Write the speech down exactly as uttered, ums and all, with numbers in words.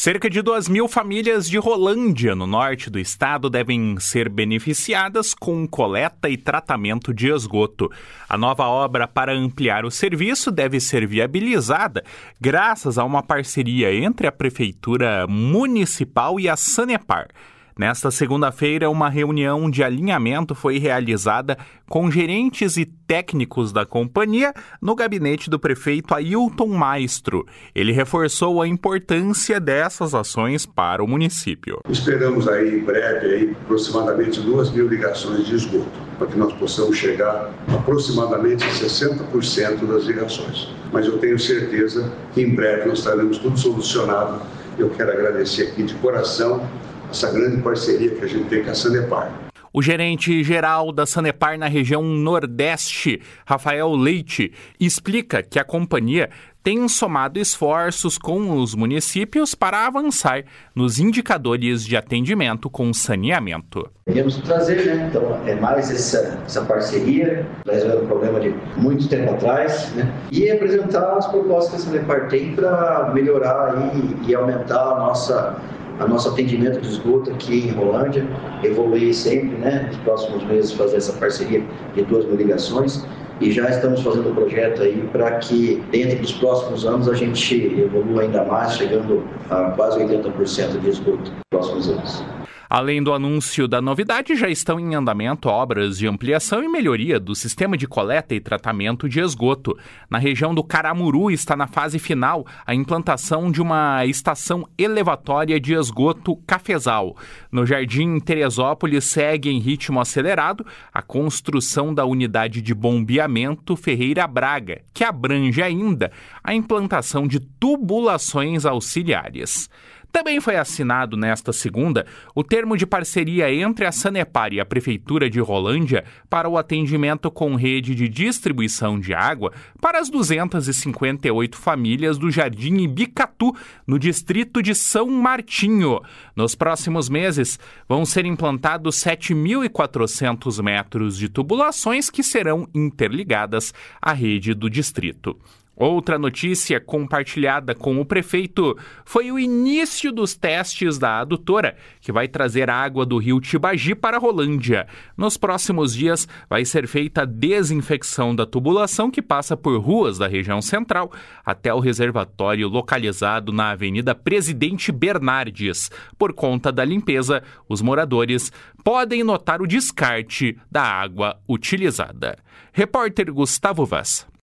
Cerca de duas mil famílias de Rolândia, no norte do estado, devem ser beneficiadas com coleta e tratamento de esgoto. A nova obra para ampliar o serviço deve ser viabilizada graças a uma parceria entre a Prefeitura Municipal e a Sanepar. Nesta segunda-feira, uma reunião de alinhamento foi realizada com gerentes e técnicos da companhia no gabinete do prefeito Ailton Maestro. Ele reforçou a importância dessas ações para o município. Esperamos aí, em breve, aí, aproximadamente duas mil ligações de esgoto, para que nós possamos chegar aproximadamente a sessenta por cento das ligações. Mas eu tenho certeza que em breve nós teremos tudo solucionado. Eu quero agradecer aqui de coração essa grande parceria que a gente tem com a Sanepar. O gerente-geral da Sanepar na região Nordeste, Rafael Leite, explica que a companhia tem somado esforços com os municípios para avançar nos indicadores de atendimento com saneamento. Queremos trazer, né? Então, é mais essa, essa parceria, resolvendo um problema de muito tempo atrás, né? E apresentar as propostas que a Sanepar tem para melhorar e, e aumentar a nossa a nosso atendimento de esgoto aqui em Rolândia, evoluir sempre, né, nos próximos meses fazer essa parceria de duas mil ligações e já estamos fazendo um projeto aí para que dentro dos próximos anos a gente evolua ainda mais, chegando a quase oitenta por cento de esgoto nos próximos anos. Além do anúncio da novidade, já estão em andamento obras de ampliação e melhoria do sistema de coleta e tratamento de esgoto. Na região do Caramuru está na fase final a implantação de uma estação elevatória de esgoto Cafezal. No Jardim Teresópolis segue em ritmo acelerado a construção da unidade de bombeamento Ferreira Braga, que abrange ainda a implantação de tubulações auxiliares. Também foi assinado nesta segunda o termo de parceria entre a Sanepar e a Prefeitura de Rolândia para o atendimento com rede de distribuição de água para as duzentas e cinquenta e oito famílias do Jardim Ibicatu, no distrito de São Martinho. Nos próximos meses, vão ser implantados sete mil e quatrocentos metros de tubulações que serão interligadas à rede do distrito. Outra notícia compartilhada com o prefeito foi o início dos testes da adutora, que vai trazer água do rio Tibagi para Rolândia. Nos próximos dias vai ser feita a desinfecção da tubulação que passa por ruas da região central até o reservatório localizado na Avenida Presidente Bernardes. Por conta da limpeza, os moradores podem notar o descarte da água utilizada. Repórter Gustavo Vaz.